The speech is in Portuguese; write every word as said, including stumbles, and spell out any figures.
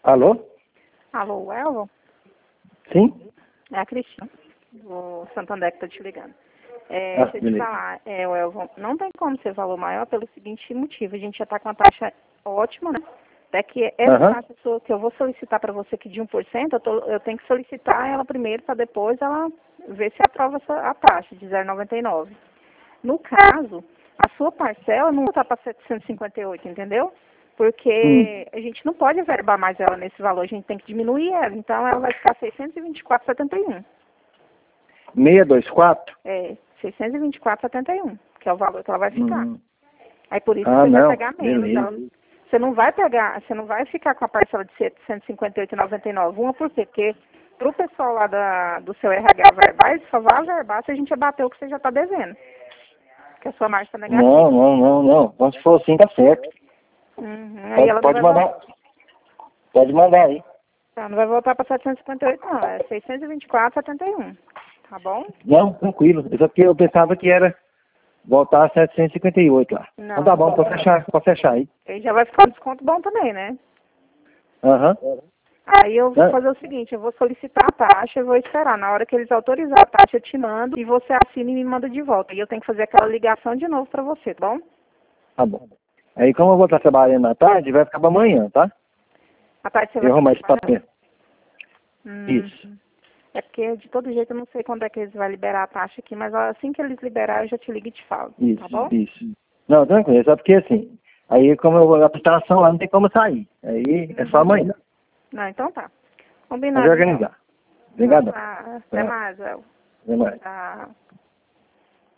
Alô? Alô, Elvon? Sim? É a Cristina, do Santander que tá te ligando. É, Ah, deixa eu te beleza. falar, é, o Elvon, não tem como ser valor maior pelo seguinte motivo. A gente já está com a taxa ótima, né? Até que essa Aham. taxa sua, que eu vou solicitar para você aqui de um por cento, eu, tô, eu tenho que solicitar ela primeiro para depois ela ver se aprova essa, a taxa de zero vírgula noventa e nove. No caso, a sua parcela não está para setecentos e cinquenta e oito, entendeu? Porque Hum. a gente não pode averbar mais ela nesse valor, a gente tem que diminuir ela. Então, ela vai ficar seiscentos e vinte e quatro reais e setenta e um. seiscentos e vinte e quatro? É, seiscentos e vinte e quatro reais e setenta e um, que é o valor que ela vai ficar. Hum. Aí, por isso, Ah, você vai não. pegar menos. Beleza. Ela, você não vai pegar, você não vai ficar com a parcela de setecentos e cinquenta e oito reais e noventa e nove. Uma, por quê? Porque para o pessoal lá da, do seu R H verbar, eles só vai averbar se a gente abater o que você já está devendo. Que a sua margem está negativa. Não, não, não, não. Então, se for assim, tá certo. Uhum. Aí Pode, ela não pode vai voltar. mandar. Pode mandar aí. Ela não vai voltar para setecentos e cinquenta e oito, não. É seiscentos e vinte e quatro reais e setenta e um. Tá bom? Não, tranquilo. Só porque eu pensava que era voltar a setecentos e cinquenta e oito lá. Não. Então tá bom, pode fechar, pode fechar aí. Aí já vai ficar um desconto bom também, né? Aham. Aí eu vou Né? fazer o seguinte, eu vou solicitar a taxa, eu vou esperar. Na hora que eles autorizarem a taxa, eu te mando e você assina e me manda de volta. E eu tenho que fazer aquela ligação de novo pra você, tá bom? Tá bom. Aí como eu vou estar trabalhando à tarde, vai ficar pra amanhã, tá? A taxa você Eu vai arrumar esse trabalhar? papel. Hum, Isso. É porque, de todo jeito, eu não sei quando é que eles vão liberar a taxa aqui, mas assim que eles liberarem, eu já te ligo e te falo, tá Isso, bom? isso. Não, tranquilo, só porque assim, aí como eu vou a prestação lá, não tem como sair. Aí é só amanhã. Não, então tá. Pode Combinado, então. organizar. Então Obrigadão. tá. Até Tá. mais, El. Até mais. Tchau.